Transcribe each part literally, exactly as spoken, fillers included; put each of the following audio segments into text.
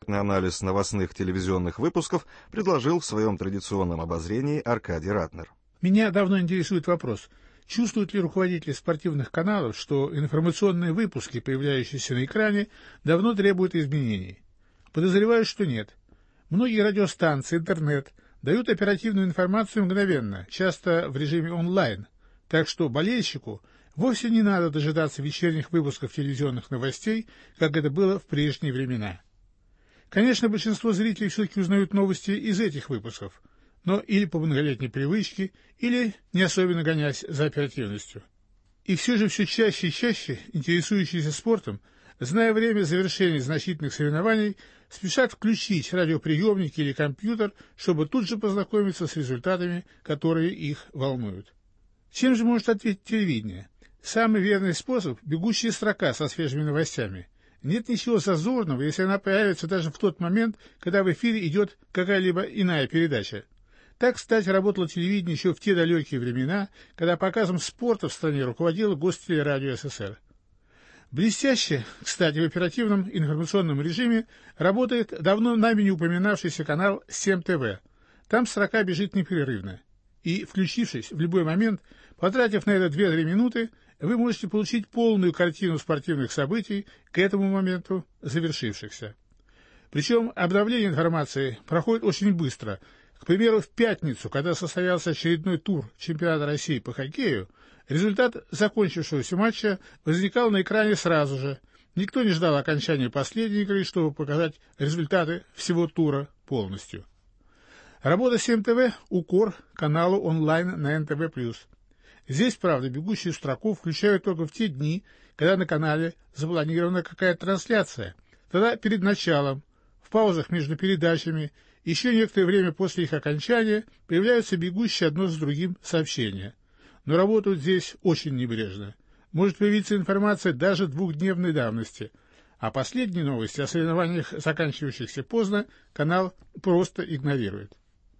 Экспертный анализ новостных телевизионных выпусков предложил в своем традиционном обозрении Аркадий Ратнер. Меня давно интересует вопрос, чувствуют ли руководители спортивных каналов, что информационные выпуски, появляющиеся на экране, давно требуют изменений? Подозреваю, что нет. Многие радиостанции, интернет дают оперативную информацию мгновенно, часто в режиме онлайн, так что болельщику вовсе не надо дожидаться вечерних выпусков телевизионных новостей, как это было в прежние времена. Конечно, большинство зрителей все-таки узнают новости из этих выпусков, но или по многолетней привычке, или не особенно гонясь за оперативностью. И все же все чаще и чаще интересующиеся спортом, зная время завершения значительных соревнований, спешат включить радиоприемники или компьютер, чтобы тут же познакомиться с результатами, которые их волнуют. Чем же может ответить телевидение? Самый верный способ – бегущая строка со свежими новостями. Нет ничего зазорного, если она появится даже в тот момент, когда в эфире идет какая-либо иная передача. Так, кстати, работало телевидение еще в те далекие времена, когда показом спорта в стране руководило Гостелерадио СССР. Блестяще, кстати, в оперативном информационном режиме работает давно нами не упоминавшийся канал семь ТВ. Там строка бежит непрерывно. И, включившись в любой момент, потратив на это две-три минуты, вы можете получить полную картину спортивных событий, к этому моменту завершившихся. Причем обновление информации проходит очень быстро. К примеру, в пятницу, когда состоялся очередной тур чемпионата России по хоккею, результат закончившегося матча возникал на экране сразу же. Никто не ждал окончания последней игры, чтобы показать результаты всего тура полностью. Работа семь ТВ – укор каналу онлайн на эн тэ вэ плюс. Здесь, правда, бегущую строку включают только в те дни, когда на канале запланирована какая-то трансляция. Тогда перед началом, в паузах между передачами, еще некоторое время после их окончания появляются бегущие одно с другим сообщения. Но работают здесь очень небрежно. Может появиться информация даже двухдневной давности. А последние новости о соревнованиях, заканчивающихся поздно, канал просто игнорирует.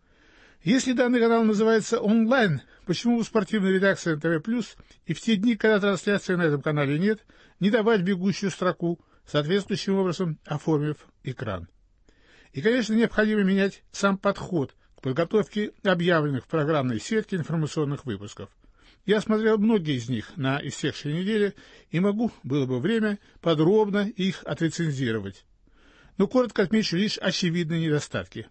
Если данный канал называется онлайн, почему у спортивной редакции эн тэ вэ плюс и в те дни, когда трансляции на этом канале нет, не давать бегущую строку, соответствующим образом оформив экран? И, конечно, необходимо менять сам подход к подготовке объявленных в программной сетке информационных выпусков. Я смотрел многие из них на истекшей неделе и могу, было бы время, подробно их отрецензировать. Но коротко отмечу лишь очевидные недостатки.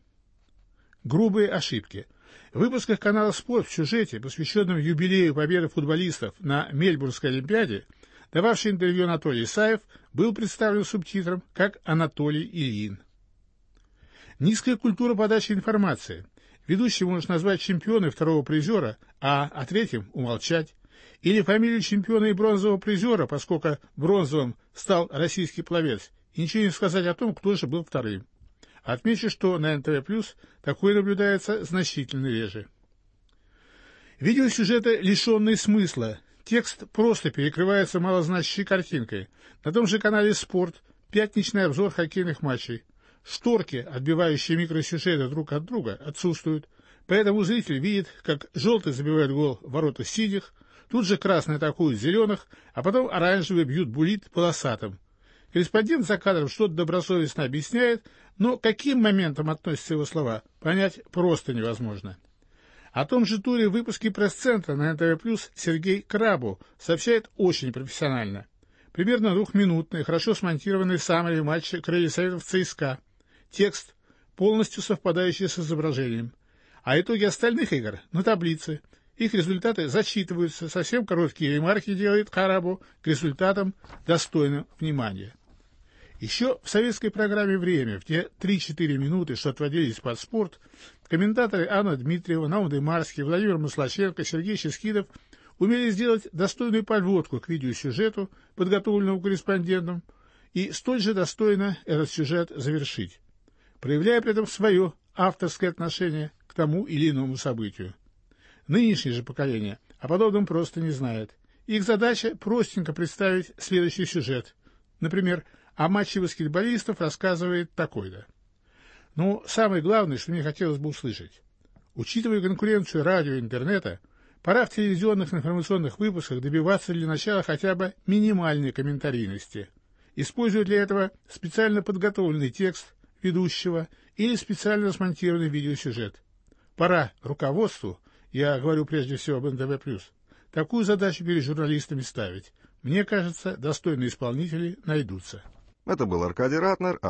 Грубые ошибки. В выпусках канала «Спорт» в сюжете, посвященном юбилею победы футболистов на Мельбурнской Олимпиаде, дававший интервью Анатолий Исаев, был представлен субтитром как Анатолий Ильин. Низкая культура подачи информации. Ведущий может назвать чемпиона и второго призера, а о третьем умолчать. Или фамилию чемпиона и бронзового призера, поскольку бронзовым стал российский пловец, и ничего не сказать о том, кто же был вторым. Отмечу, что на эн тэ вэ плюс такое наблюдается значительно реже. Видеосюжеты, лишенные смысла. Текст просто перекрывается малозначащей картинкой. На том же канале «Спорт» пятничный обзор хоккейных матчей. Шторки, отбивающие микросюжеты друг от друга, отсутствуют. Поэтому зритель видит, как желтый забивает гол в ворота синих, тут же красные атакуют зеленых, а потом оранжевые бьют буллит полосатым. Корреспондент за кадром что-то добросовестно объясняет, но к каким моментам относятся его слова, понять просто невозможно. О том же туре в выпуске пресс-центра на эн тэ вэ плюс Сергей Крабу сообщает очень профессионально. Примерно двухминутный, хорошо смонтированный саммари матча Крылья Советов ЦСКА. Текст, полностью совпадающий с изображением. А итоги остальных игр на таблице. Их результаты зачитываются, совсем короткие ремарки делает Крабу к результатам, достойным внимания. Еще в советской программе «Время», в те три-четыре минуты, что отводились под спорт, комментаторы Анна Дмитриева, Наум Дымарский, Владимир Маслаченко, Сергей Ческидов умели сделать достойную подводку к видеосюжету, подготовленному корреспондентом, и столь же достойно этот сюжет завершить, проявляя при этом свое авторское отношение к тому или иному событию. Нынешнее же поколение о подобном просто не знает. Их задача простенько представить следующий сюжет. Например, о матче баскетболистов рассказывает такой-то. Но самое главное, что мне хотелось бы услышать. Учитывая конкуренцию радио и интернета, пора в телевизионных информационных выпусках добиваться для начала хотя бы минимальной комментарийности. Используя для этого специально подготовленный текст, ведущего или специально смонтированный видеосюжет. Пора руководству, я говорю прежде всего об эн тэ вэ плюс, такую задачу перед журналистами ставить. Мне кажется, достойные исполнители найдутся. Это был Аркадий Ратнер.